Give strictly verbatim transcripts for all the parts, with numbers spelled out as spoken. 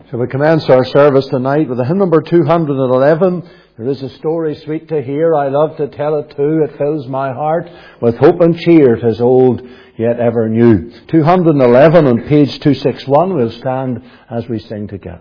Shall we commence our service tonight with hymn number two hundred eleven? There is a story sweet to hear, I love to tell it too. It fills my heart with hope and cheer. 'Tis old, yet ever new. two hundred eleven on page two sixty-one. We'll stand as we sing together.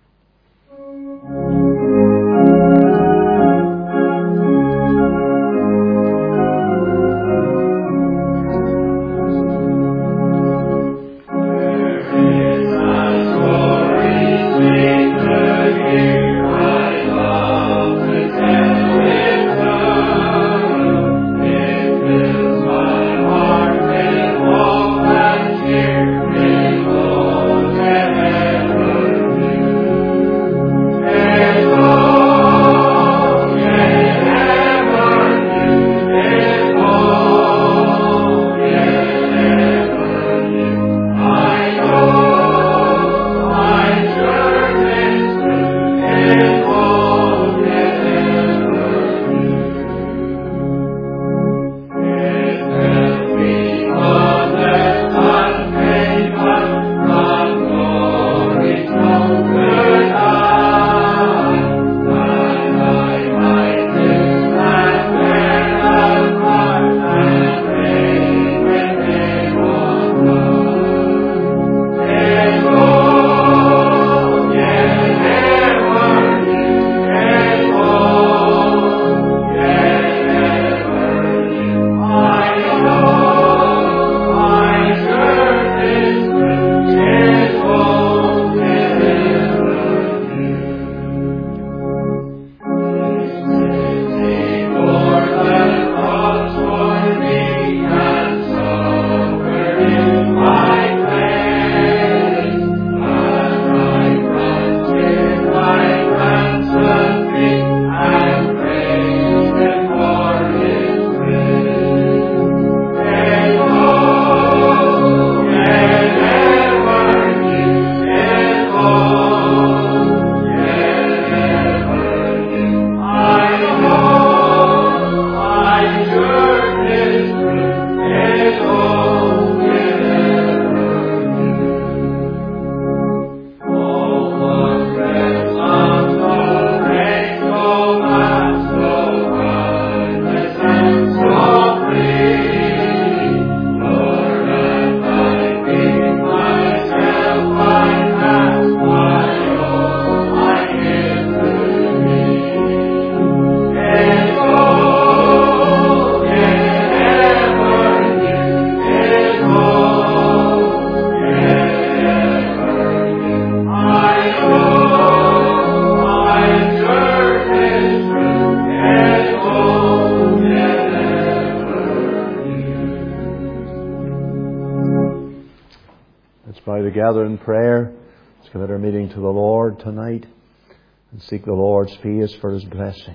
Together in prayer. Let's commit our meeting to the Lord tonight and seek the Lord's face for His blessing.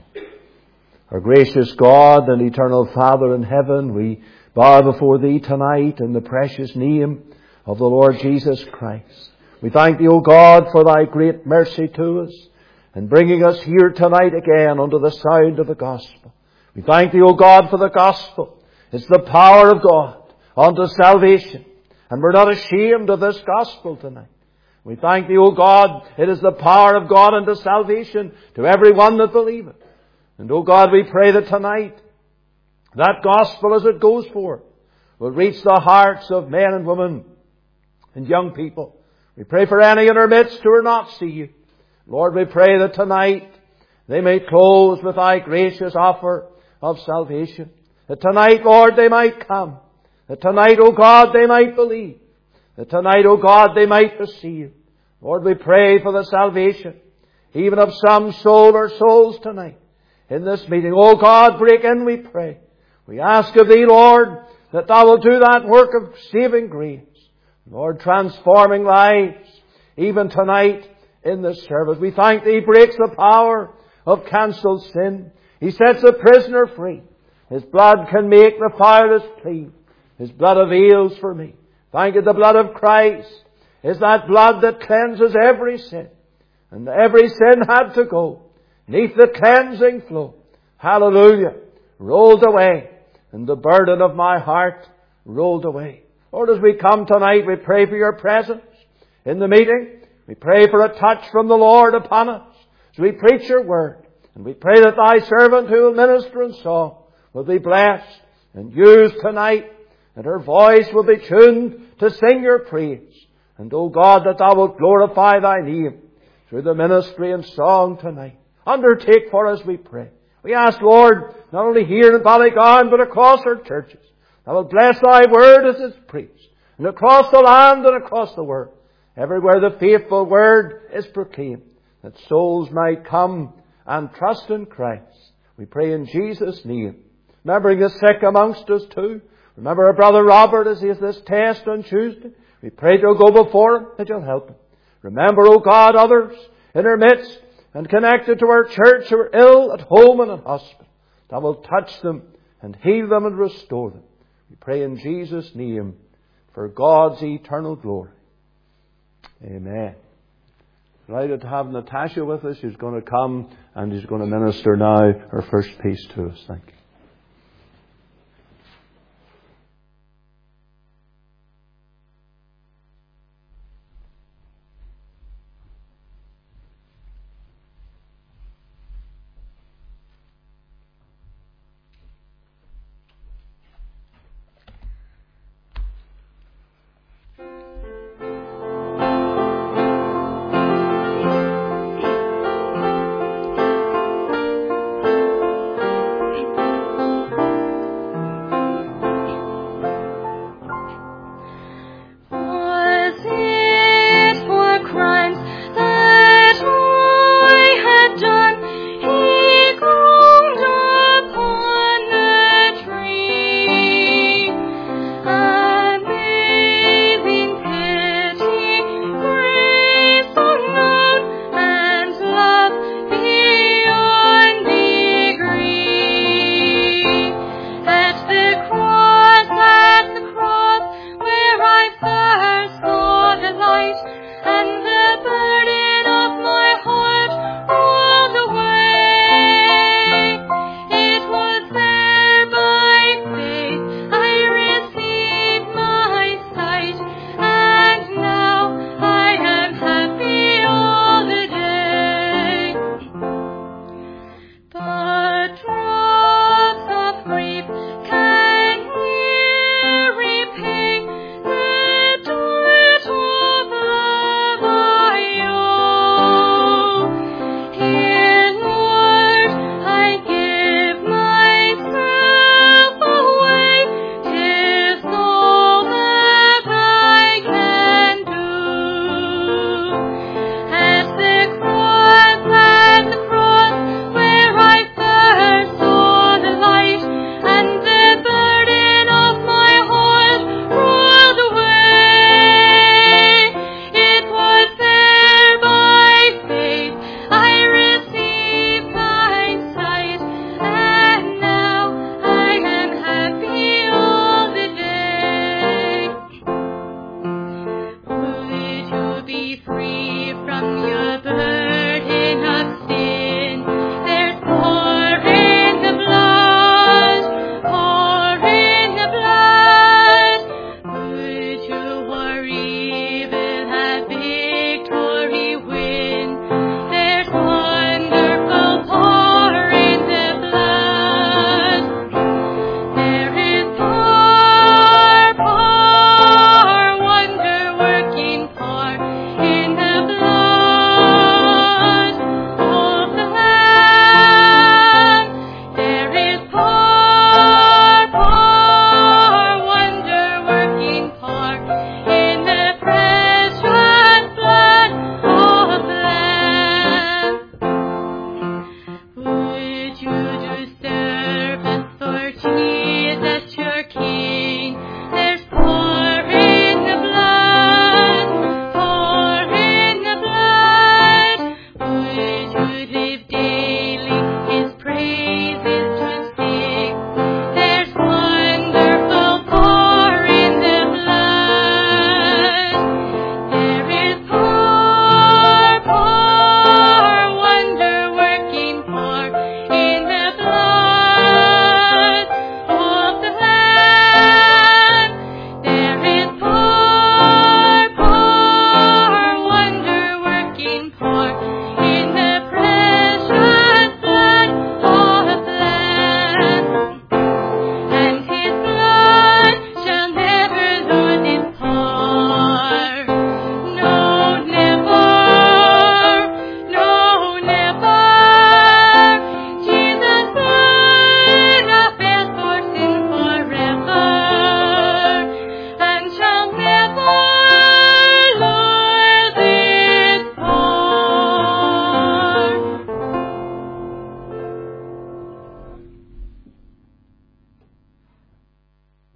Our gracious God and eternal Father in heaven, we bow before Thee tonight in the precious name of the Lord Jesus Christ. We thank Thee, O God, for Thy great mercy to us in bringing us here tonight again under the sound of the gospel. We thank Thee, O God, for the gospel. It's the power of God unto salvation. And we're not ashamed of this gospel tonight. We thank Thee, O God, it is the power of God unto salvation to everyone that believeth. And, O God, we pray that tonight, that gospel as it goes forth will reach the hearts of men and women and young people. We pray for any in our midst who are not see You. Lord, we pray that tonight they may close with Thy gracious offer of salvation. That tonight, Lord, they might come. That tonight, O God, they might believe. That tonight, O God, they might receive. Lord, we pray for the salvation, even of some soul or souls tonight in this meeting. O God, break in, we pray. We ask of Thee, Lord, that Thou wilt do that work of saving grace. Lord, transforming lives, even tonight in this service. We thank Thee, He breaks the power of cancelled sin. He sets the prisoner free. His blood can make the foulest clean. His blood avails for me. Thank You, the blood of Christ is that blood that cleanses every sin. And every sin had to go neath the cleansing flow. Hallelujah. Rolled away. And the burden of my heart rolled away. Lord, as we come tonight, we pray for Your presence in the meeting. We pray for a touch from the Lord upon us as we preach your word. And we pray that thy servant who will minister in song will be blessed and used tonight, and her voice will be tuned to sing your praise. And, O God, that thou wilt glorify thy name through the ministry and song tonight. Undertake for us, we pray. We ask, Lord, not only here in Ballygowan, but across our churches, thou wilt bless thy word as it's preached, and across the land and across the world, everywhere the faithful word is proclaimed, that souls might come and trust in Christ. We pray in Jesus' name. Remembering the sick amongst us too. Remember our brother Robert as he has this test on Tuesday. We pray to go before him that you'll help him. Remember, O God, others in our midst and connected to our church who are ill at home and in hospital. Thou wilt touch them and heal them and restore them. We pray in Jesus' name for God's eternal glory. Amen. Delighted to have Natasha with us. She's going to come and she's going to minister now her first piece to us. Thank you.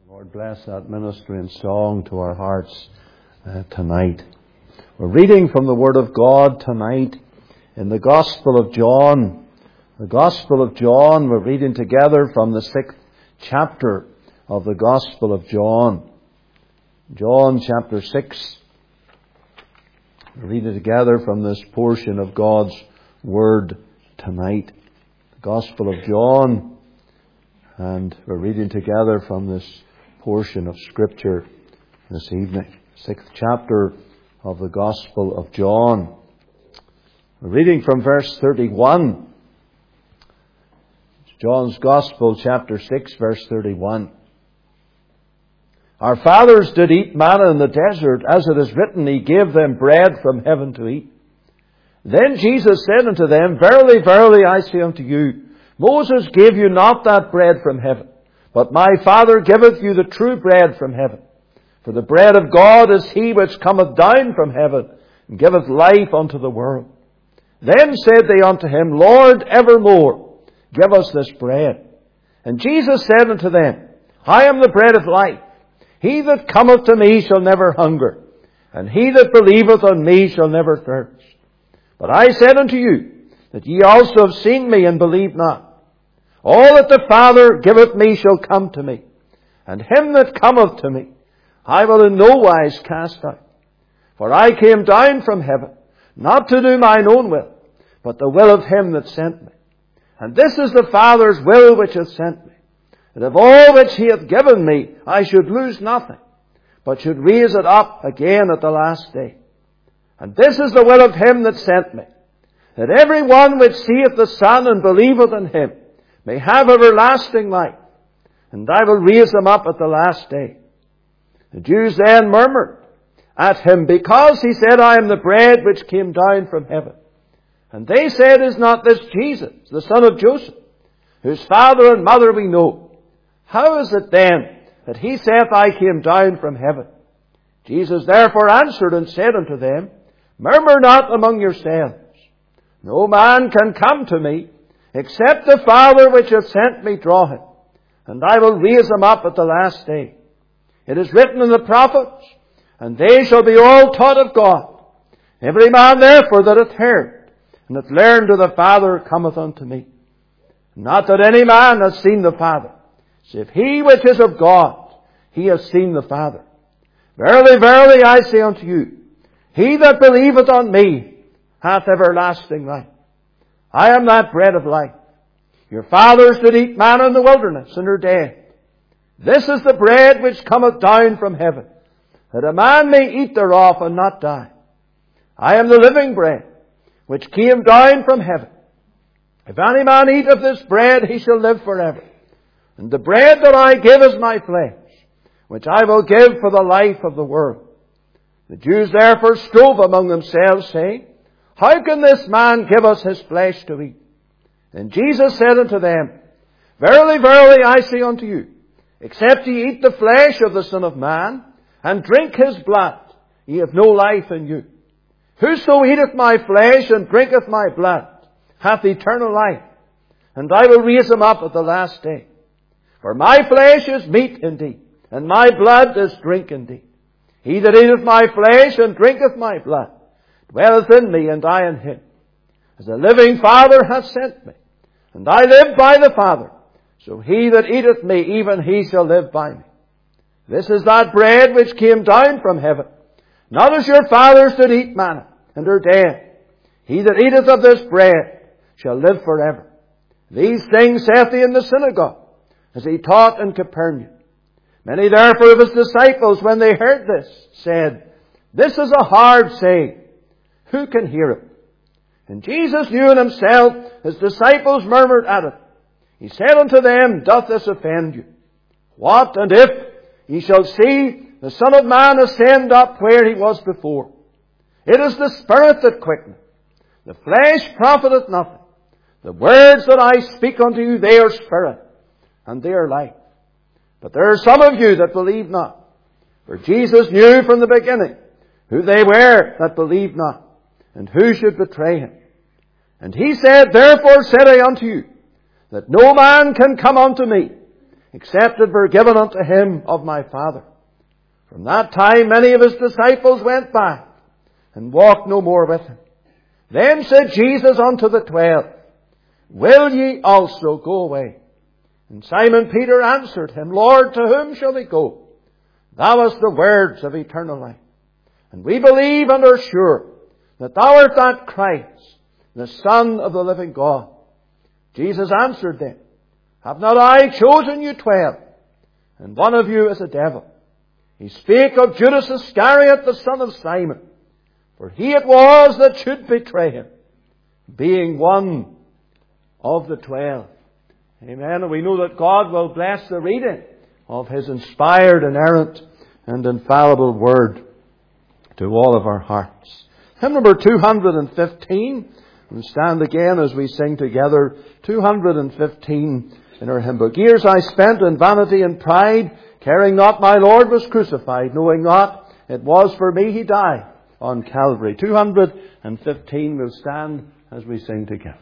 Lord, bless that ministry and song to our hearts uh, tonight. We're reading from the Word of God tonight in the Gospel of John. The Gospel of John, we're reading together from the sixth chapter of the Gospel of John. John chapter six. We're reading together from this portion of God's Word tonight. The Gospel of John. And we're reading together from this portion of Scripture this evening. Sixth chapter of the Gospel of John. We're reading from verse thirty-one. John's Gospel, chapter six, verse thirty-one. Our fathers did eat manna in the desert, as it is written, He gave them bread from heaven to eat. Then Jesus said unto them, Verily, verily, I say unto you, Moses gave you not that bread from heaven, but my Father giveth you the true bread from heaven. For the bread of God is He which cometh down from heaven, and giveth life unto the world. Then said they unto Him, Lord, evermore give us this bread. And Jesus said unto them, I am the bread of life. He that cometh to me shall never hunger, and he that believeth on me shall never thirst. But I said unto you, that ye also have seen me and believe not. All that the Father giveth me shall come to me, and him that cometh to me I will in no wise cast out. For I came down from heaven, not to do mine own will, but the will of him that sent me. And this is the Father's will which hath sent me, that of all which he hath given me I should lose nothing, but should raise it up again at the last day. And this is the will of him that sent me, that every one which seeth the Son and believeth in him may have everlasting life, and I will raise them up at the last day. The Jews then murmured at him, because he said, I am the bread which came down from heaven. And they said, Is not this Jesus, the son of Joseph, whose father and mother we know? How is it then that he saith, I came down from heaven? Jesus therefore answered and said unto them, Murmur not among yourselves. No man can come to me, except the Father which hath sent me draw him, and I will raise him up at the last day. It is written in the prophets, and they shall be all taught of God. Every man therefore that hath heard, and hath learned of the Father, cometh unto me. Not that any man hath seen the Father, save he which is of God, he hath seen the Father. Verily, verily, I say unto you, he that believeth on me hath everlasting life. I am that bread of life. Your fathers did eat manna in the wilderness, and are dead. This is the bread which cometh down from heaven, that a man may eat thereof and not die. I am the living bread, which came down from heaven. If any man eat of this bread, he shall live forever. And the bread that I give is my flesh, which I will give for the life of the world. The Jews therefore strove among themselves, saying, How can this man give us his flesh to eat? Then Jesus said unto them, Verily, verily, I say unto you, except ye eat the flesh of the Son of Man, and drink his blood, ye have no life in you. Whoso eateth my flesh and drinketh my blood hath eternal life, and I will raise him up at the last day. For my flesh is meat indeed, and my blood is drink indeed. He that eateth my flesh and drinketh my blood dwelleth in me, and I in him. As the living Father hath sent me, and I live by the Father, so he that eateth me, even he shall live by me. This is that bread which came down from heaven, not as your fathers did eat manna, and are dead. He that eateth of this bread shall live forever. These things saith he in the synagogue, as he taught in Capernaum. Many therefore of his disciples, when they heard this, said, This is a hard saying. Who can hear it? And Jesus knew in himself, his disciples murmured at it. He said unto them, Doth this offend you? What, and if ye shall see the Son of Man ascend up where he was before? It is the Spirit that quickeneth. The flesh profiteth nothing. The words that I speak unto you, they are spirit, and they are life. But there are some of you that believe not. For Jesus knew from the beginning who they were that believed not, and who should betray him. And he said, Therefore said I unto you, that no man can come unto me, except it were given unto him of my Father. From that time many of his disciples went back, and walked no more with him. Then said Jesus unto the twelve, Will ye also go away? And Simon Peter answered him, Lord, to whom shall we go? Thou hast the words of eternal life. And we believe and are sure that thou art that Christ, the Son of the living God. Jesus answered them, Have not I chosen you twelve? And one of you is a devil. He spake of Judas Iscariot, the son of Simon. For he it was that should betray him, being one of the twelve. Amen. And we know that God will bless the reading of His inspired, inerrant, and infallible Word to all of our hearts. Hymn number two hundred fifteen. We'll stand again as we sing together. two hundred fifteen in our hymn book. Years I spent in vanity and pride, caring not my Lord was crucified, knowing not it was for me He died on Calvary. two hundred fifteen. We'll stand as we sing together.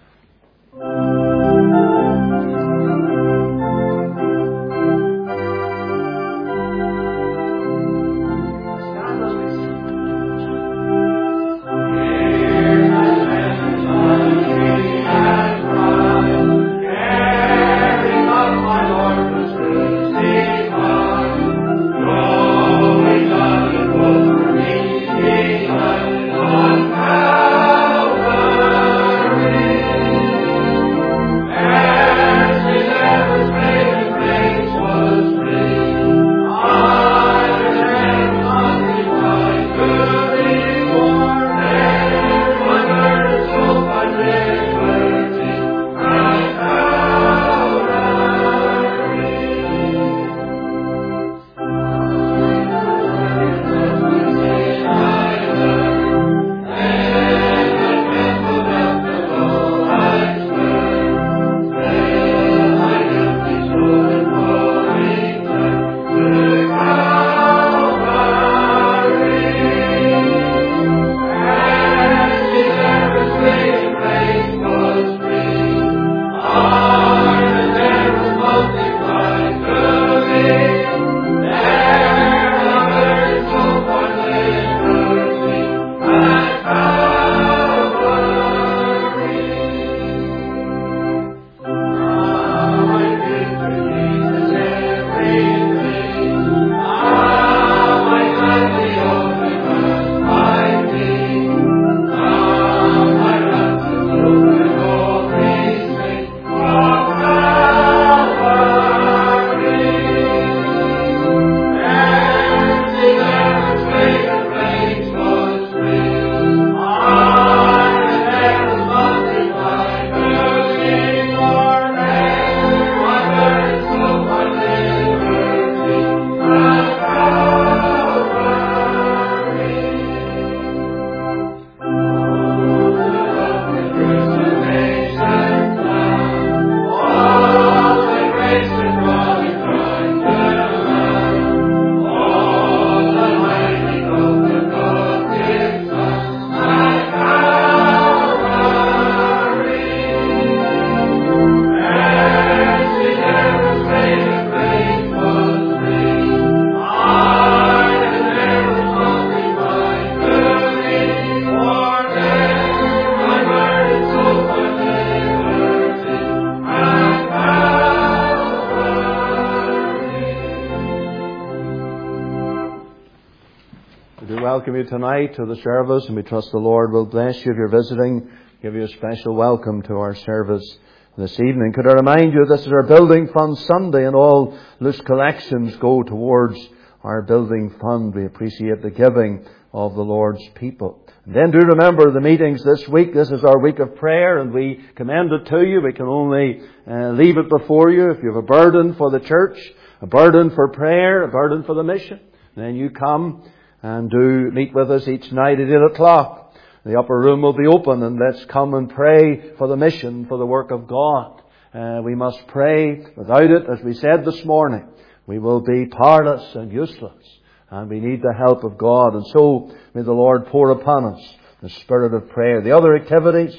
Welcome you tonight to the service, and we trust the Lord will bless you if you're visiting, give you a special welcome to our service this evening. Could I remind you, this is our Building Fund Sunday, and all loose collections go towards our Building Fund. We appreciate the giving of the Lord's people. And then do remember the meetings this week. This is our week of prayer, and we commend it to you. We can only uh, leave it before you. If you have a burden for the church, a burden for prayer, a burden for the mission, then you come and do meet with us each night at eight o'clock. The upper room will be open, and let's come and pray for the mission, for the work of God. Uh, we must pray. Without it, as we said this morning, we will be powerless and useless. And we need the help of God. And so may the Lord pour upon us the spirit of prayer. The other activities,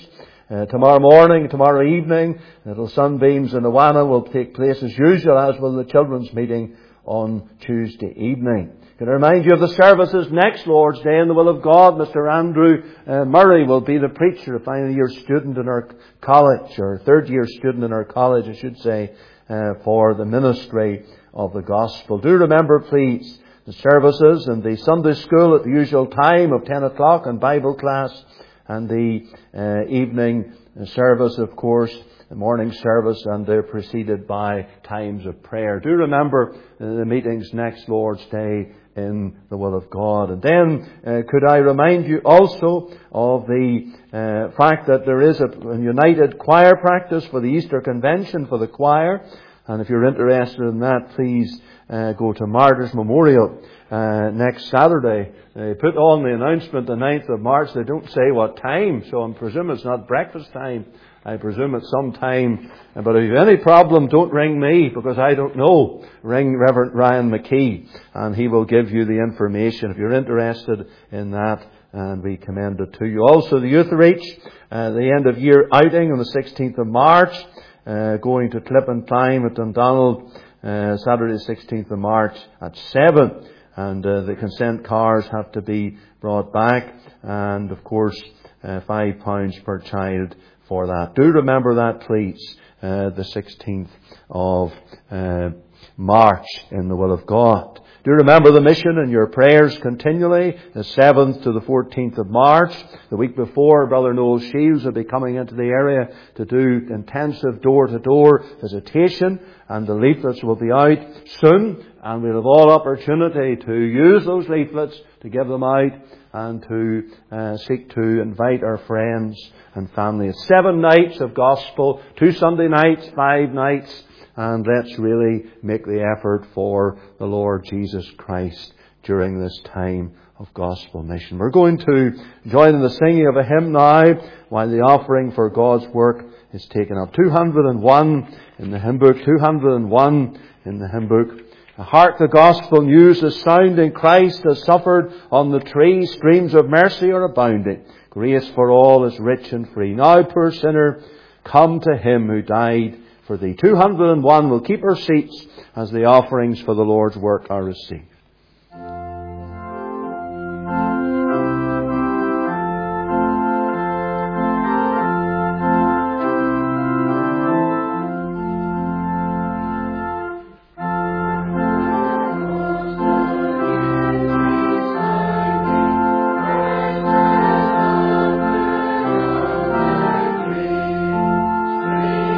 Uh, tomorrow morning, tomorrow evening, little sunbeams in Awana will take place as usual, as will the children's meeting on Tuesday evening. Can I remind you of the services next Lord's Day in the will of God? Mister Andrew uh, Murray will be the preacher, a final year student in our college, or third year student in our college, I should say, uh, for the ministry of the gospel. Do remember, please, the services and the Sunday school at the usual time of ten o'clock and Bible class, and the uh, evening service, of course, the morning service, and they're preceded by times of prayer. Do remember uh, the meetings next Lord's Day in the will of God. And then, uh, could I remind you also of the uh, fact that there is a, a united choir practice for the Easter Convention for the choir. And if you're interested in that, please uh, go to Martyrs Memorial uh, next Saturday. They put on the announcement the ninth of March. They don't say what time, so I presume it's not breakfast time. I presume it's some time. But if you have any problem, don't ring me, because I don't know. Ring Reverend Ryan McKee, and he will give you the information if you're interested in that, and we commend it to you. Also, the Youth Reach, uh, the end of year outing on the sixteenth of March, uh, going to Clip and Climb at Dundonald, uh, Saturday the sixteenth of March at seven. And uh, the consent cars have to be brought back, and of course, uh, five pounds per child for that. Do remember that, please, uh, the sixteenth of uh, March in the will of God. Do remember the mission in your prayers continually, the seventh to the fourteenth of March. The week before, Brother Noel Shields will be coming into the area to do intensive door-to-door visitation, and the leaflets will be out soon, and we'll have all opportunity to use those leaflets to give them out and to uh, seek to invite our friends and family. It's seven nights of gospel, two Sunday nights, five nights, and let's really make the effort for the Lord Jesus Christ during this time of gospel mission. We're going to join in the singing of a hymn now while the offering for God's work is taken up. two hundred and one in the hymn book, two hundred and one in the hymn book. Hark, the gospel news is sounding. Christ has suffered on the tree. Streams of mercy are abounding. Grace for all is rich and free. Now, poor sinner, come to Him who died for thee. two hundred and one will keep our seats as the offerings for the Lord's work are received.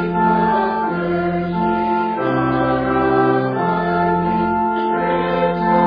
Praise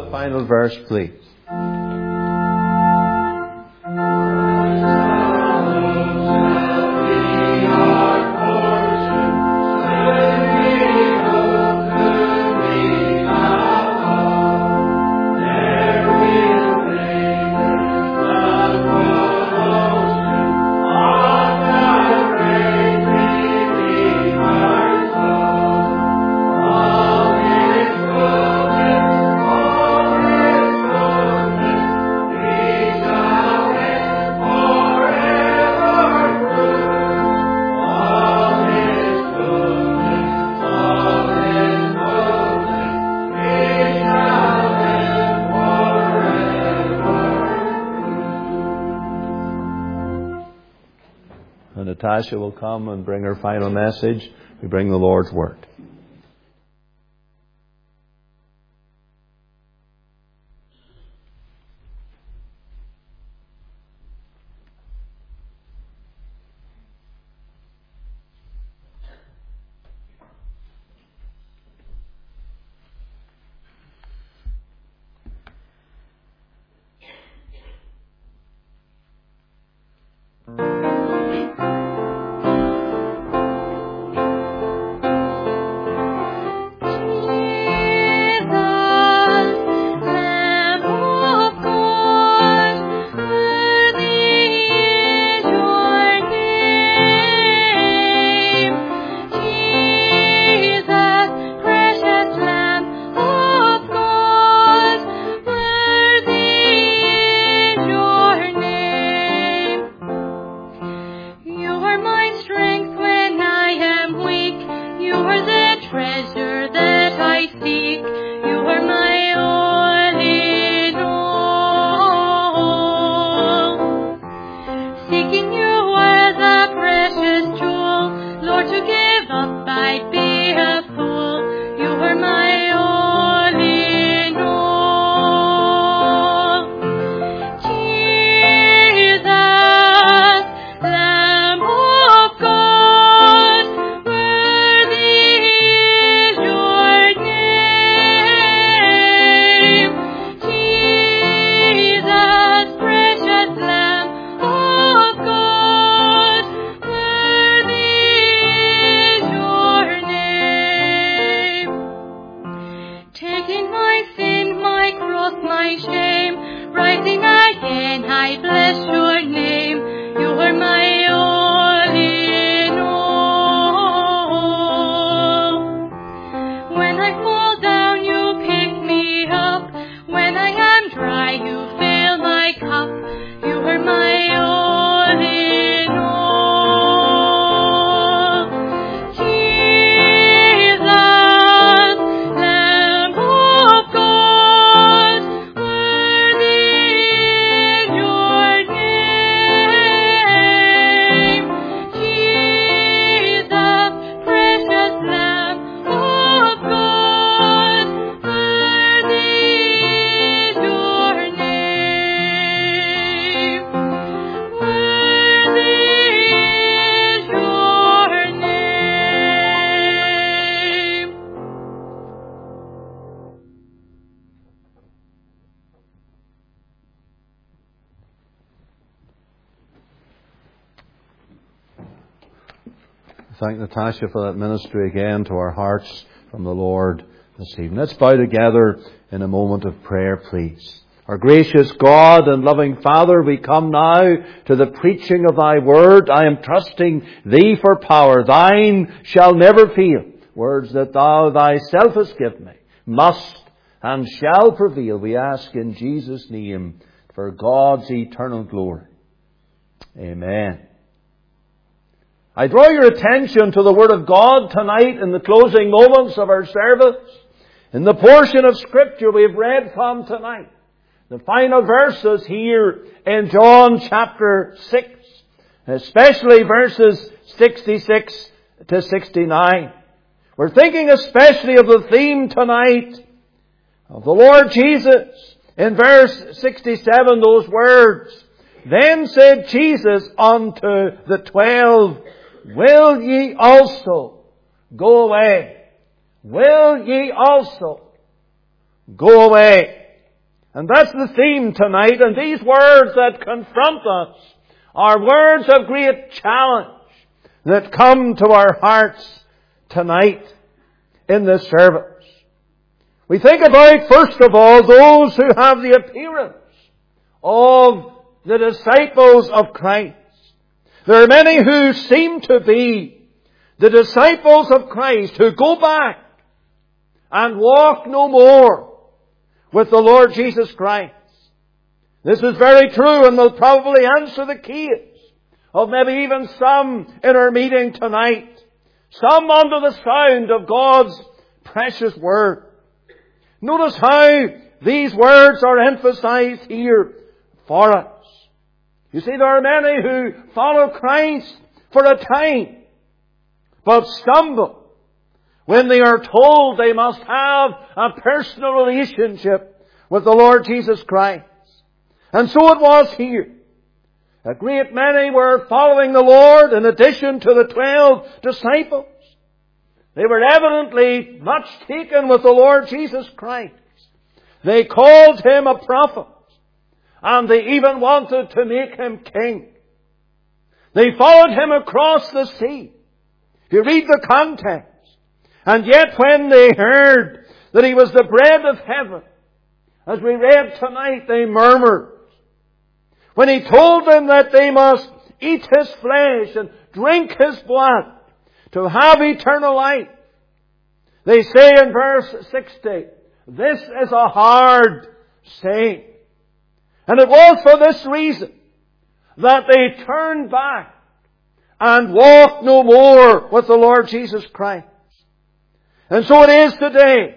the final verse, please. Natasha will come and bring her final message. We bring the Lord's Word. Thank Natasha for that ministry again to our hearts from the Lord this evening. Let's bow together in a moment of prayer, please. Our gracious God and loving Father, we come now to the preaching of Thy Word. I am trusting Thee for power. Thine shall never fail. Words that Thou Thyself hast given me must and shall prevail. We ask in Jesus' name for God's eternal glory. Amen. I draw your attention to the Word of God tonight in the closing moments of our service. In the portion of Scripture we've read from tonight. The final verses here in John chapter six. Especially verses sixty-six to sixty-nine. We're thinking especially of the theme tonight of the Lord Jesus. In verse sixty-seven, those words. Then said Jesus unto the twelve, Will ye also go away? Will ye also go away? And that's the theme tonight. And these words that confront us are words of great challenge that come to our hearts tonight in this service. We think about, first of all, those who have the appearance of the disciples of Christ. There are many who seem to be the disciples of Christ who go back and walk no more with the Lord Jesus Christ. This is very true, and will probably answer the case of maybe even some in our meeting tonight. Some under the sound of God's precious Word. Notice how these words are emphasized here for us. You see, there are many who follow Christ for a time, but stumble when they are told they must have a personal relationship with the Lord Jesus Christ. And so it was here. A great many were following the Lord in addition to the twelve disciples. They were evidently much taken with the Lord Jesus Christ. They called Him a prophet, and they even wanted to make Him king. They followed Him across the sea. You read the context. And yet when they heard that He was the bread of heaven, as we read tonight, they murmured. When He told them that they must eat His flesh and drink His blood to have eternal life, they say in verse sixty, this is a hard saying. And it was for this reason that they turned back and walked no more with the Lord Jesus Christ. And so it is today.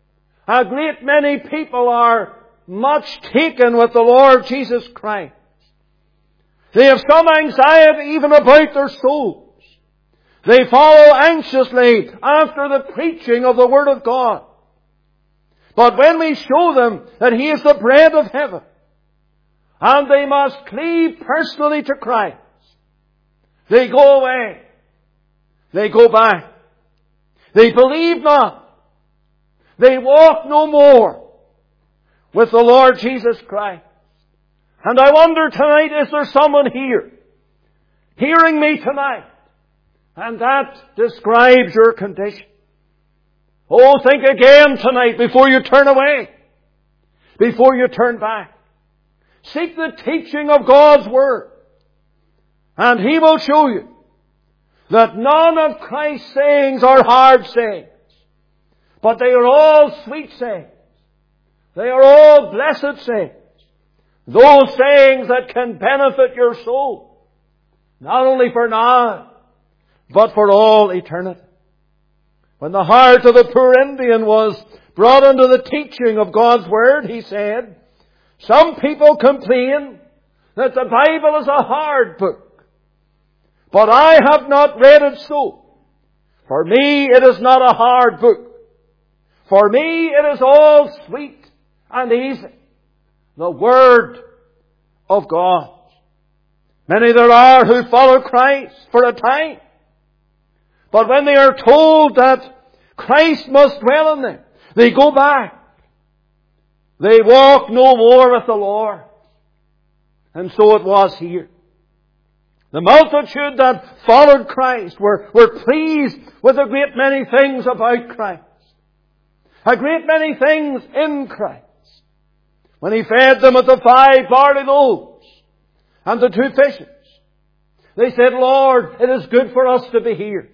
A great many people are much taken with the Lord Jesus Christ. They have some anxiety even about their souls. They follow anxiously after the preaching of the Word of God. But when we show them that He is the bread of heaven, and they must cleave personally to Christ, they go away. They go back. They believe not. They walk no more with the Lord Jesus Christ. And I wonder tonight, is there someone here hearing me tonight, and that describes your condition? Oh, think again tonight before you turn away, before you turn back. Seek the teaching of God's Word, and He will show you that none of Christ's sayings are hard sayings, but they are all sweet sayings. They are all blessed sayings. Those sayings that can benefit your soul, not only for now, but for all eternity. When the heart of the poor Indian was brought under the teaching of God's Word, he said, some people complain that the Bible is a hard book, but I have not read it so. For me it is not a hard book. For me it is all sweet and easy. The Word of God. Many there are who follow Christ for a time. But when they are told that Christ must dwell in them, they go back. They walk no more with the Lord. And so it was here. The multitude that followed Christ were, were pleased with a great many things about Christ. A great many things in Christ. When He fed them with the five barley loaves and the two fishes, they said, Lord, it is good for us to be here.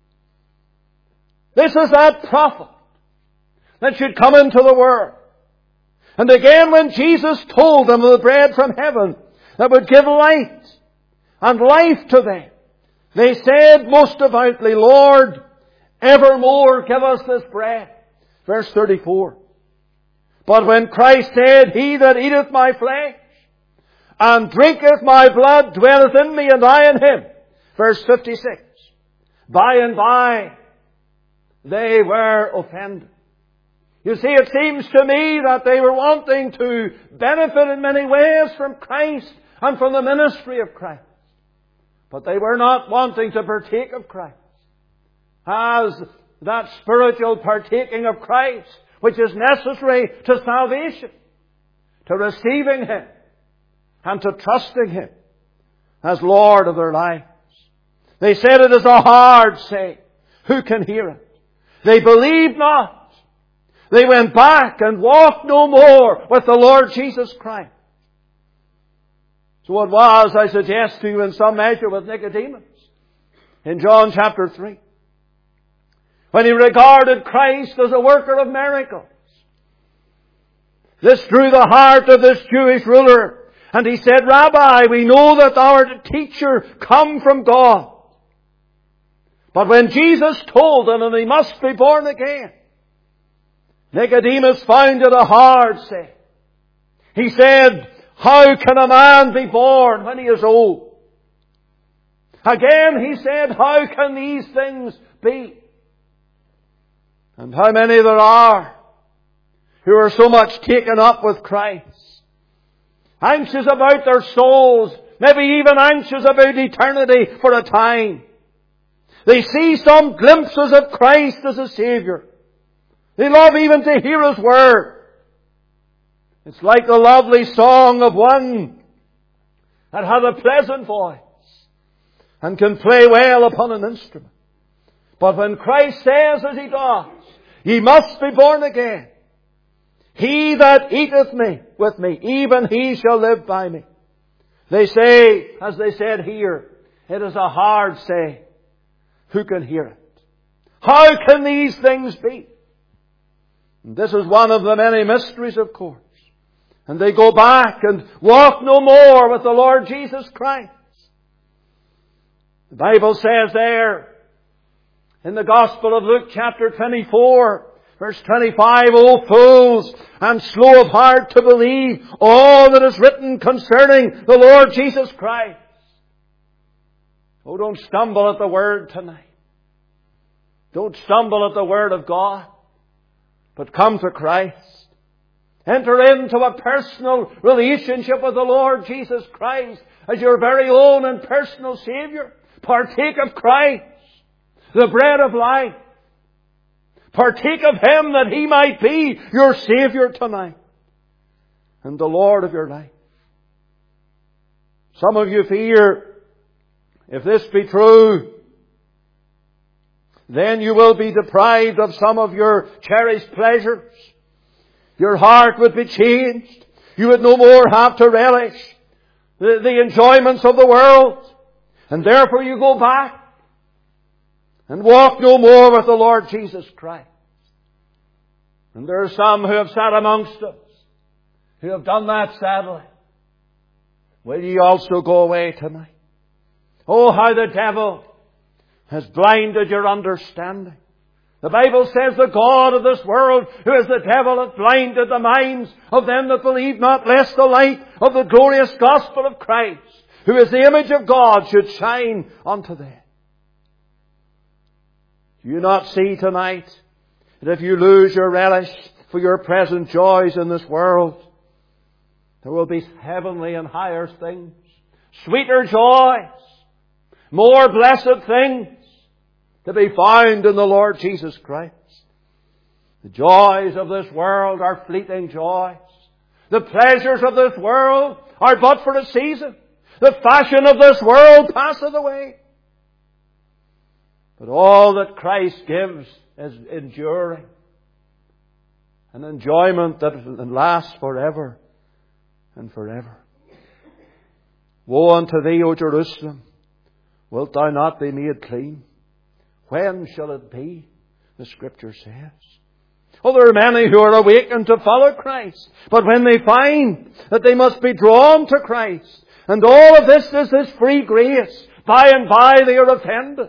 This is that prophet that should come into the world. And again, when Jesus told them of the bread from heaven that would give light and life to them, they said most devoutly, Lord, evermore give us this bread. Verse thirty-four. But when Christ said, He that eateth my flesh and drinketh my blood dwelleth in me and I in him. Verse fifty-six. By and by they were offended. You see, it seems to me that they were wanting to benefit in many ways from Christ and from the ministry of Christ. But they were not wanting to partake of Christ as that spiritual partaking of Christ which is necessary to salvation. to receiving Him and to trusting Him as Lord of their lives. They said it is a hard saying. Who can hear it? They believed not. They went back and walked no more with the Lord Jesus Christ. So it was, I suggest to you, in some measure with Nicodemus in John chapter three. When he regarded Christ as a worker of miracles. This drew the heart of this Jewish ruler. And he said, Rabbi, we know that thou art a teacher come from God. But when Jesus told him that he must be born again, Nicodemus found it a hard saying. He said, how can a man be born when he is old? Again he said, how can these things be? And how many there are who are so much taken up with Christ, anxious about their souls, maybe even anxious about eternity for a time. They see some glimpses of Christ as a Saviour. They love even to hear His Word. It's like the lovely song of one that has a pleasant voice and can play well upon an instrument. But when Christ says as He does, ye must be born again. He that eateth me with me, even he shall live by me. They say, as they said here, it is a hard saying. Who can hear it? How can these things be? And this is one of the many mysteries, of course. And they go back and walk no more with the Lord Jesus Christ. The Bible says there, in the Gospel of Luke chapter twenty-four, verse twenty-five, O fools, and slow of heart to believe all that is written concerning the Lord Jesus Christ. Oh, don't stumble at the Word tonight. Don't stumble at the Word of God, but come to Christ. Enter into a personal relationship with the Lord Jesus Christ as your very own and personal Saviour. Partake of Christ, the bread of life. Partake of Him that He might be your Saviour tonight and the Lord of your life. Some of you fear, if this be true, then you will be deprived of some of your cherished pleasures. Your heart would be changed. You would no more have to relish the, the enjoyments of the world. And therefore you go back and walk no more with the Lord Jesus Christ. And there are some who have sat amongst us who have done that sadly. Will ye also go away tonight? Oh, how the devil has blinded your understanding. The Bible says the God of this world, who is the devil, hath blinded the minds of them that believe not, lest the light of the glorious gospel of Christ, who is the image of God, should shine unto them. Do you not see tonight that if you lose your relish for your present joys in this world, there will be heavenly and higher things, sweeter joys, more blessed things to be found in the Lord Jesus Christ? The joys of this world are fleeting joys. The pleasures of this world are but for a season. The fashion of this world passeth away. But all that Christ gives is enduring, an enjoyment that lasts forever and forever. Woe unto thee, O Jerusalem! Wilt thou not be made clean? When shall it be? The Scripture says. Oh, there are many who are awakened to follow Christ, but when they find that they must be drawn to Christ, and all of this is this free grace, by and by they are offended.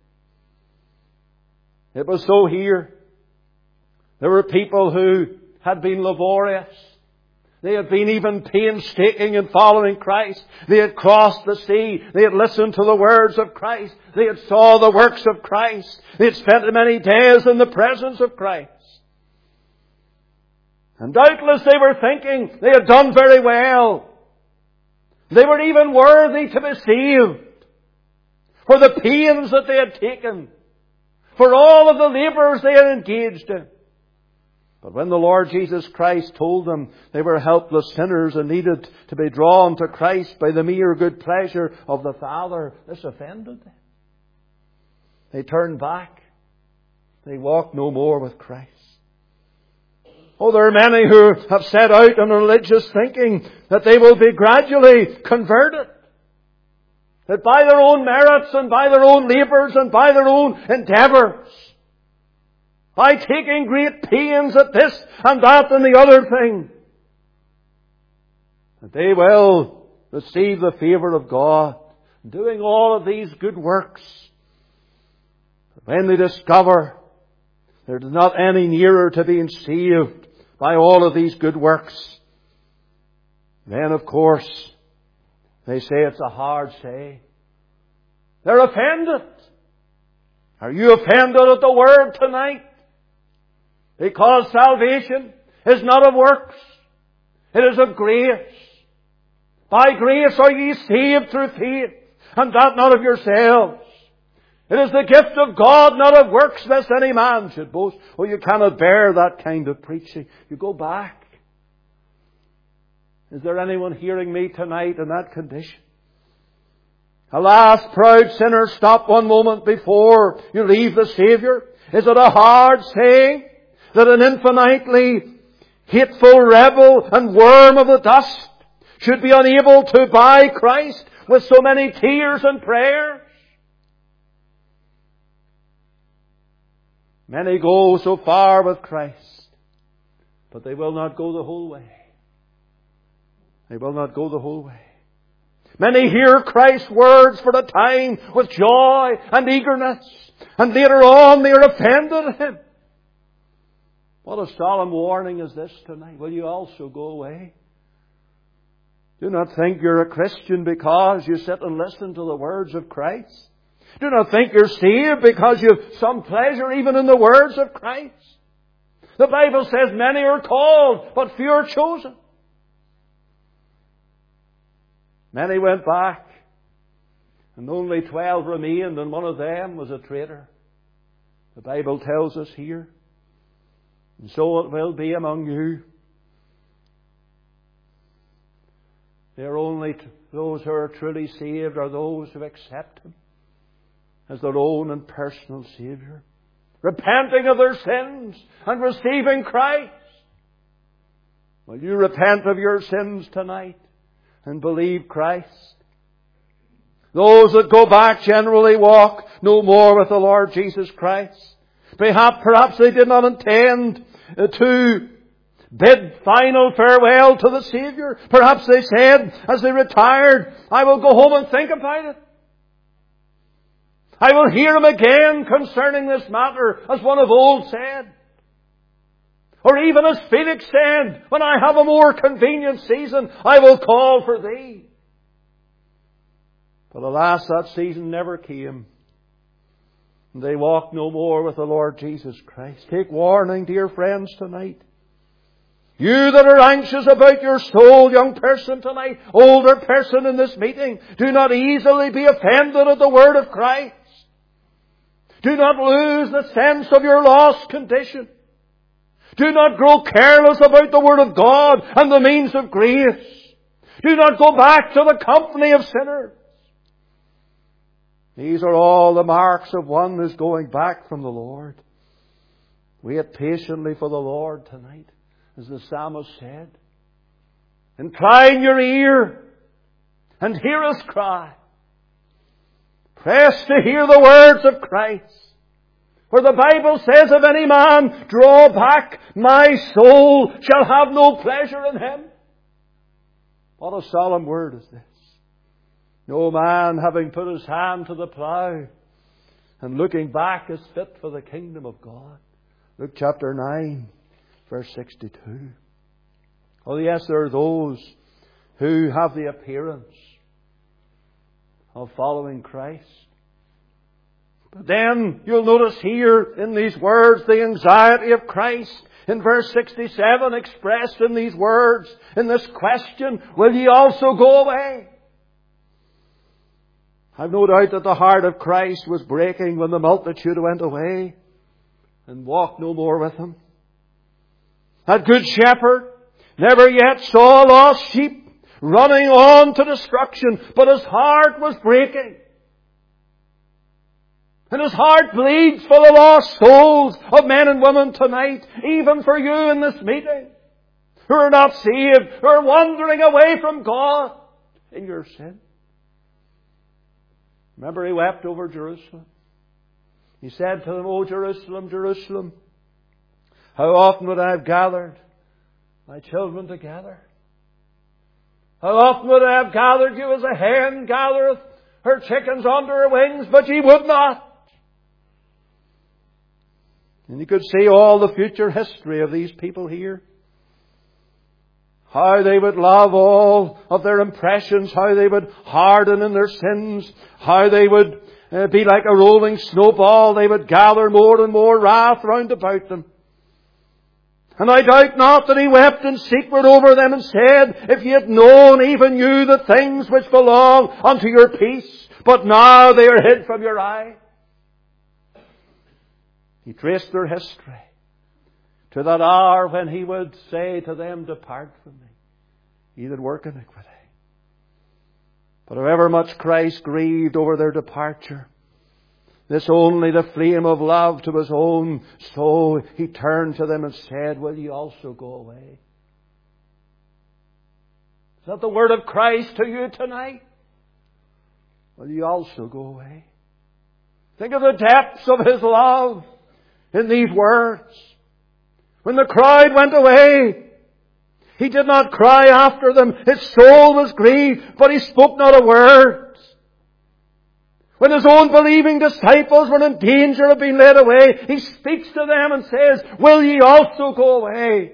It was so here. There were people who had been laborious. They had been even painstaking in following Christ. They had crossed the sea. They had listened to the words of Christ. They had saw the works of Christ. They had spent many days in the presence of Christ. And doubtless they were thinking they had done very well. They were even worthy to be saved for the pains that they had taken, for all of the labours they had engaged in. But when the Lord Jesus Christ told them they were helpless sinners and needed to be drawn to Christ by the mere good pleasure of the Father, this offended them. They turned back. They walked no more with Christ. Oh, there are many who have set out in religious thinking that they will be gradually converted. That by their own merits and by their own labours and by their own endeavours, by taking great pains at this and that and the other thing, that they will receive the favour of God, doing all of these good works. But when they discover they're not any nearer to being saved by all of these good works, then of course they say it's a hard say. They're offended. Are you offended at the Word tonight? Because salvation is not of works. It is of grace. By grace are ye saved through faith, and that not of yourselves. It is the gift of God, not of works, lest any man should boast. Oh, you cannot bear that kind of preaching. You go back. Is there anyone hearing me tonight in that condition? Alas, proud sinner, stop one moment before you leave the Saviour. Is it a hard saying that an infinitely hateful rebel and worm of the dust should be unable to buy Christ with so many tears and prayers? Many go so far with Christ, but they will not go the whole way. They will not go the whole way. Many hear Christ's words for a time with joy and eagerness, and later on they are offended at Him. What a solemn warning is this tonight. Will you also go away? Do not think you're a Christian because you sit and listen to the words of Christ. Do not think you're saved because you have some pleasure even in the words of Christ. The Bible says many are called, but few are chosen. Many went back, and only twelve remained, and one of them was a traitor. The Bible tells us here. And so it will be among you. They are only those who are truly saved are those who accept Him as their own and personal Saviour, repenting of their sins and receiving Christ. Will you repent of your sins tonight and believe Christ? Those that go back generally walk no more with the Lord Jesus Christ. Perhaps, perhaps they did not intend to bid final farewell to the Saviour. Perhaps they said as they retired, I will go home and think about it. I will hear Him again concerning this matter, as one of old said. Or even as Felix said, when I have a more convenient season, I will call for Thee. But alas, that season never came. And they walked no more with the Lord Jesus Christ. Take warning, dear friends, tonight. You that are anxious about your soul, young person tonight, older person in this meeting, do not easily be offended at the Word of Christ. Do not lose the sense of your lost condition. Do not grow careless about the Word of God and the means of grace. Do not go back to the company of sinners. These are all the marks of one who is going back from the Lord. Wait patiently for the Lord tonight, as the psalmist said. Incline your ear and hear us cry. Press to hear the words of Christ. For the Bible says, if any man draw back, my soul shall have no pleasure in him. What a solemn word is this. No man having put his hand to the plough and looking back is fit for the kingdom of God. Luke chapter nine, verse sixty-two. Oh yes, there are those who have the appearance of following Christ. But then you'll notice here in these words the anxiety of Christ. In verse sixty-seven, expressed in these words, in this question, will ye also go away? I've no doubt that the heart of Christ was breaking when the multitude went away and walked no more with Him. that good shepherd, never yet saw a lost sheep running on to destruction, but his heart was breaking. And his heart bleeds for the lost souls of men and women tonight, even for you in this meeting, who are not saved, who are wandering away from God in your sin. Remember, he wept over Jerusalem. He said to them, "O Jerusalem, Jerusalem, how often would I have gathered my children together? How often would I have gathered you as a hen gathereth her chickens under her wings, but ye would not." And you could see all the future history of these people here. How they would love all of their impressions, how they would harden in their sins, how they would uh, be like a rolling snowball. They would gather more and more wrath round about them. And I doubt not that he wept in secret over them and said, "If ye had known, even you, the things which belong unto your peace, but now they are hid from your eye." He traced their history to that hour when he would say to them, "Depart from me, ye that work iniquity." But however much Christ grieved over their departure, this only the flame of love to his own, so he turned to them and said, "Will ye also go away?" Is that the word of Christ to you tonight? Will ye also go away? Think of the depths of his love in these words. When the crowd went away, he did not cry after them. His soul was grieved, but he spoke not a word. When his own believing disciples were in danger of being led away, he speaks to them and says, "Will ye also go away?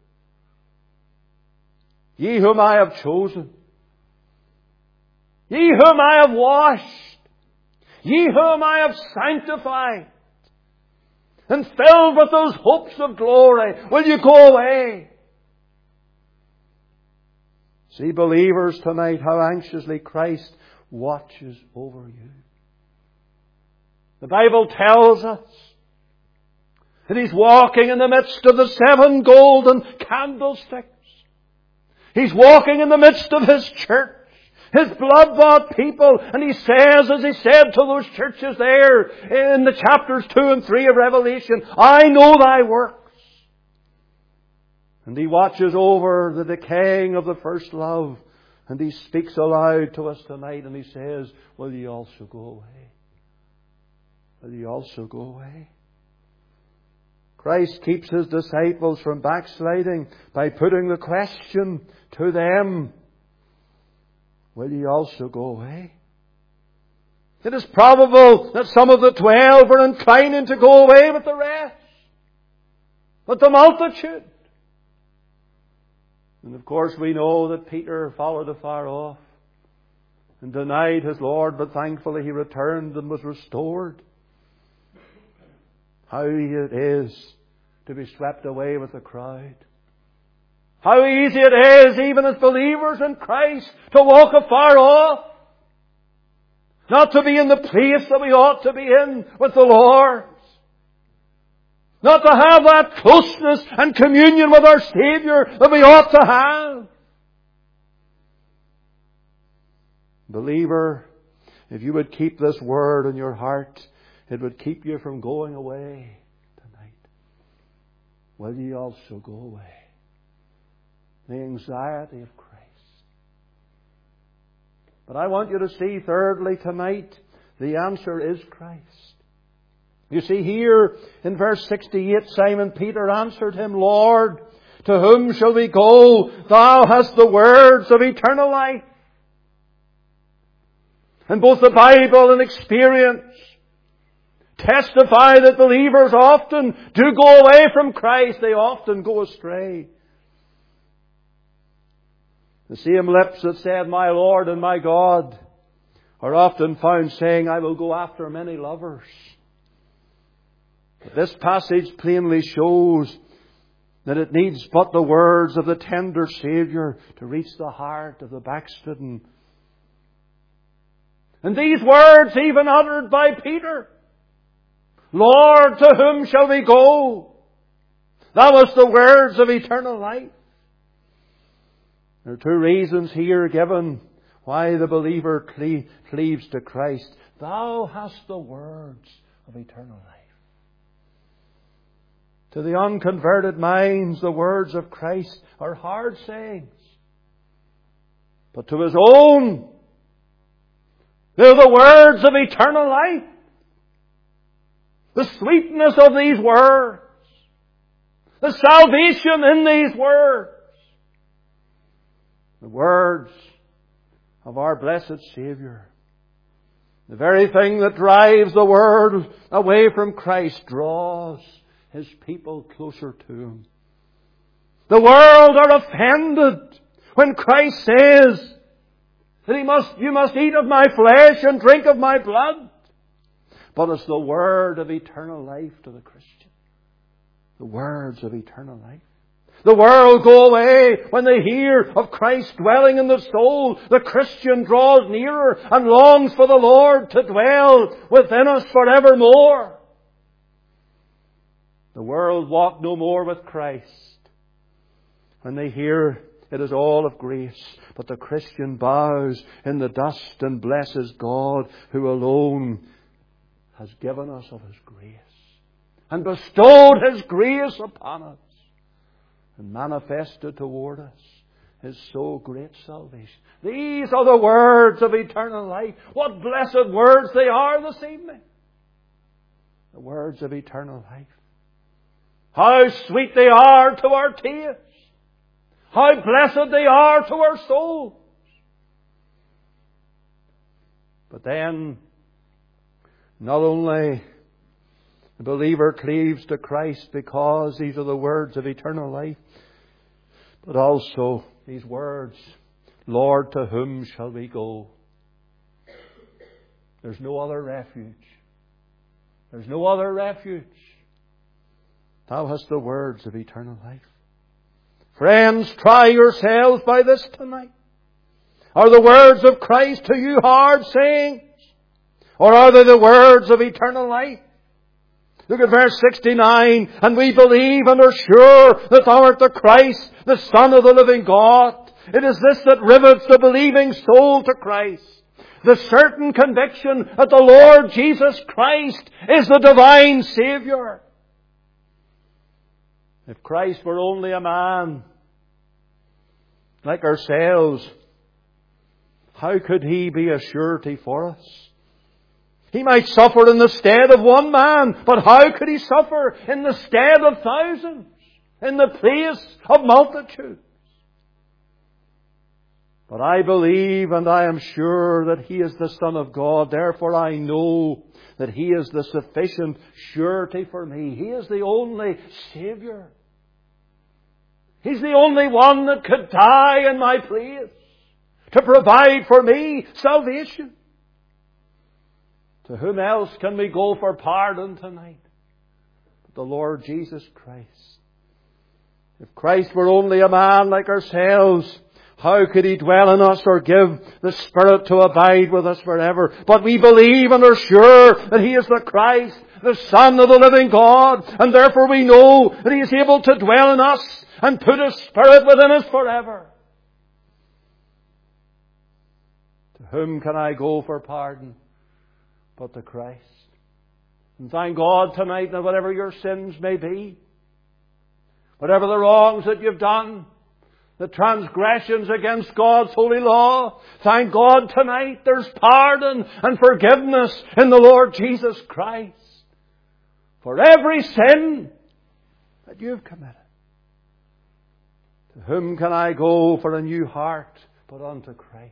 Ye whom I have chosen, ye whom I have washed, ye whom I have sanctified, and filled with those hopes of glory, will you go away?" See, believers tonight, how anxiously Christ watches over you. The Bible tells us that He's walking in the midst of the seven golden candlesticks. He's walking in the midst of His church, His blood-bought people. And He says, as He said to those churches there in the chapters two and three of Revelation, "I know thy works." And He watches over the decaying of the first love. And He speaks aloud to us tonight and He says, "Will ye also go away? Will ye also go away?" Christ keeps His disciples from backsliding by putting the question to them, "Will ye also go away?" It is probable that some of the twelve were inclining to go away with the rest. But the multitude. And of course we know that Peter followed afar off and denied his Lord, but thankfully he returned and was restored. How easy it is to be swept away with the crowd. How easy it is, even as believers in Christ, to walk afar off. Not to be in the place that we ought to be in with the Lord. Not to have that closeness and communion with our Savior that we ought to have. Believer, if you would keep this word in your heart, it would keep you from going away tonight. Will ye also go away? The anxiety of Christ. But I want you to see, thirdly, tonight, the answer is Christ. You see here in verse sixty-eight, Simon Peter answered Him, "Lord, to whom shall we go? Thou hast the words of eternal life." And both the Bible and experience testify that believers often do go away from Christ. They often go astray. The same lips that said, "My Lord and my God," are often found saying, "I will go after many lovers." But this passage plainly shows that it needs but the words of the tender Saviour to reach the heart of the backslidden. And these words even uttered by Peter, "Lord, to whom shall we go? Thou wast the words of eternal life. There are two reasons here given why the believer cle- cleaves to Christ. Thou hast the words of eternal life. To the unconverted minds, the words of Christ are hard sayings. But to his own, they're the words of eternal life. The sweetness of these words. The salvation in these words. The words of our blessed Saviour. The very thing that drives the world away from Christ draws His people closer to Him. The world are offended when Christ says that he must, you must eat of my flesh and drink of my blood. But it's the word of eternal life to the Christian. The words of eternal life. The world go away when they hear of Christ dwelling in the soul. The Christian draws nearer and longs for the Lord to dwell within us forevermore. The world walk no more with Christ when they hear it is all of grace. But the Christian bows in the dust and blesses God, who alone has given us of His grace and bestowed His grace upon us and manifested toward us His so great salvation. These are the words of eternal life. What blessed words they are this evening. The words of eternal life. How sweet they are to our taste. How blessed they are to our souls. But then, not only the believer cleaves to Christ because these are the words of eternal life, but also these words, Lord, to whom shall we go? There's no other refuge. There's no other refuge. Thou hast the words of eternal life. Friends, try yourselves by this tonight. Are the words of Christ to you hard sayings? Or are they the words of eternal life? Look at verse sixty-nine. And we believe and are sure that Thou art the Christ, the Son of the living God. It is this that rivets the believing soul to Christ. The certain conviction that the Lord Jesus Christ is the divine Saviour. If Christ were only a man like ourselves, how could He be a surety for us? He might suffer in the stead of one man, but how could He suffer in the stead of thousands, in the place of multitudes? But I believe and I am sure that He is the Son of God. Therefore I know that He is the sufficient surety for me. He is the only Saviour. He's the only one that could die in my place to provide for me salvation. To whom else can we go for pardon tonight but the Lord Jesus Christ? If Christ were only a man like ourselves, how could He dwell in us or give the Spirit to abide with us forever? But we believe and are sure that He is the Christ, the Son of the living God, and therefore we know that He is able to dwell in us and put His Spirit within us forever. To whom can I go for pardon but to Christ? And thank God tonight that whatever your sins may be, whatever the wrongs that you've done, the transgressions against God's holy law, thank God tonight there's pardon and forgiveness in the Lord Jesus Christ for every sin that you've committed. To whom can I go for a new heart but unto Christ?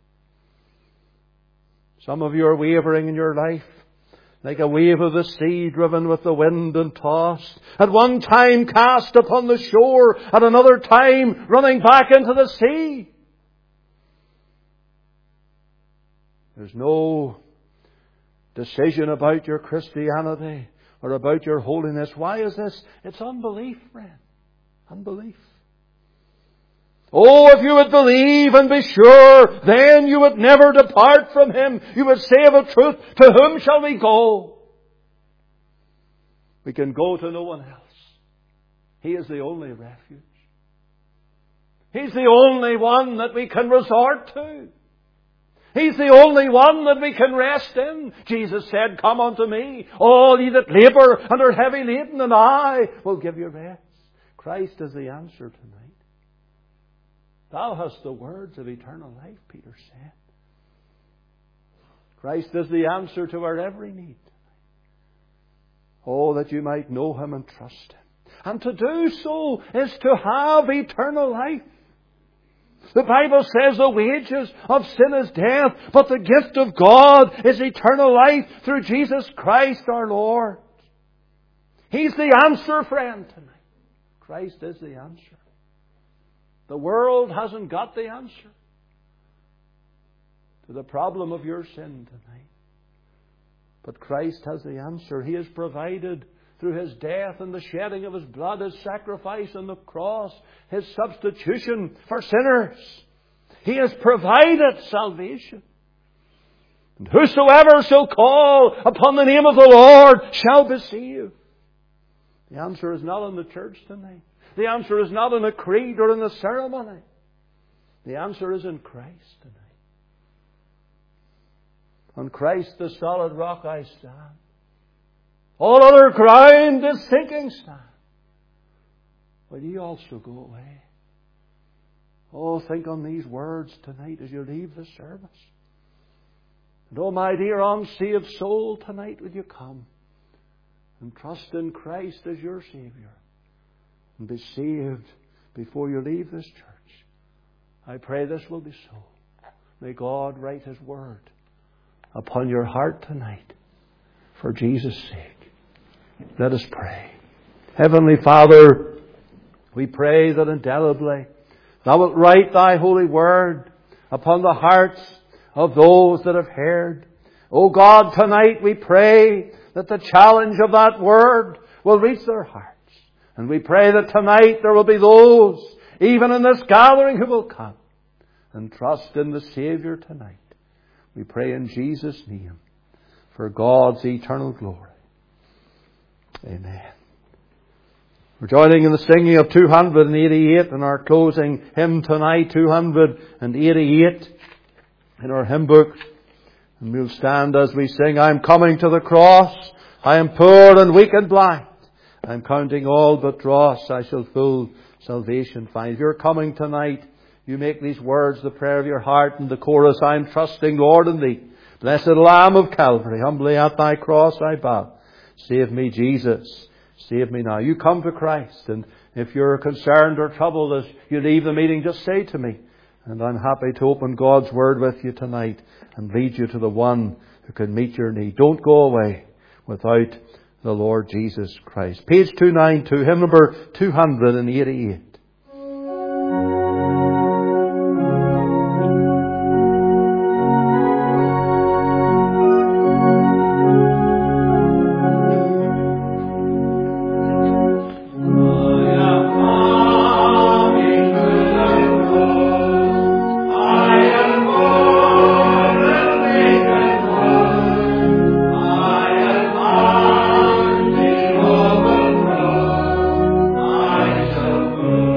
Some of you are wavering in your life, like a wave of the sea driven with the wind and tossed. At one time cast upon the shore, at another time running back into the sea. There's no decision about your Christianity or about your holiness. Why is this? It's unbelief, friend. Unbelief. Oh, if you would believe and be sure, then you would never depart from Him. You would say of a truth, to whom shall we go? We can go to no one else. He is the only refuge. He's the only one that we can resort to. He's the only one that we can rest in. Jesus said, "Come unto me, all ye that labour and are heavy laden, and I will give you rest." Christ is the answer tonight. Thou hast the words of eternal life, Peter said. Christ is the answer to our every need. Oh, that you might know Him and trust Him. And to do so is to have eternal life. The Bible says the wages of sin is death, but the gift of God is eternal life through Jesus Christ our Lord. He's the answer, friend, tonight. Christ is the answer. The world hasn't got the answer to the problem of your sin tonight. But Christ has the answer. He has provided through His death and the shedding of His blood, His sacrifice on the cross, His substitution for sinners. He has provided salvation. And whosoever shall call upon the name of the Lord shall be saved. The answer is not in the church tonight. The answer is not in a creed or in a ceremony. The answer is in Christ tonight. On Christ the solid rock I stand. All other ground is sinking sand. Will ye also go away? Oh, think on these words tonight as you leave the service. And oh, my dear unsaved soul, tonight will you come and trust in Christ as your Saviour and be saved before you leave this church. I pray this will be so. May God write His word upon your heart tonight for Jesus' sake. Let us pray. Heavenly Father, we pray that indelibly Thou wilt write Thy holy word upon the hearts of those that have heard. O God, tonight we pray that the challenge of that word will reach their hearts. And we pray that tonight there will be those, even in this gathering, who will come and trust in the Saviour tonight. We pray in Jesus' name for God's eternal glory. Amen. We're joining in the singing of two hundred eighty-eight in our closing hymn tonight, two hundred eighty-eight in our hymn book. And we'll stand as we sing, "I'm coming to the cross, I am poor and weak and blind. I'm counting all but dross, I shall full salvation find." If you're coming tonight, you make these words the prayer of your heart, and the chorus, "I'm trusting, Lord, in Thee. Blessed Lamb of Calvary, humbly at Thy cross I bow. Save me, Jesus, save me now." You come to Christ, and if you're concerned or troubled as you leave the meeting, just say to me, and I'm happy to open God's Word with you tonight and lead you to the one who can meet your need. Don't go away without the Lord Jesus Christ. Page two ninety-two, hymn number two hundred eighty-eight. Oh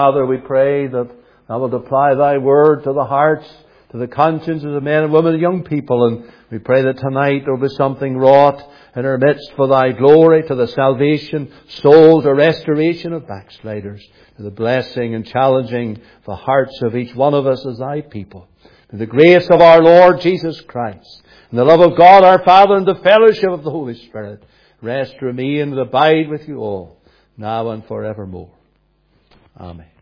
Father, we pray that Thou wilt apply Thy Word to the hearts, to the consciences of men and women and young people. And we pray that tonight there will be something wrought in our midst for Thy glory, to the salvation, souls, or restoration of backsliders, to the blessing and challenging the hearts of each one of us as Thy people. In the grace of our Lord Jesus Christ, and the love of God our Father, and the fellowship of the Holy Spirit, rest, remain, and abide with you all, now and forevermore. Amen.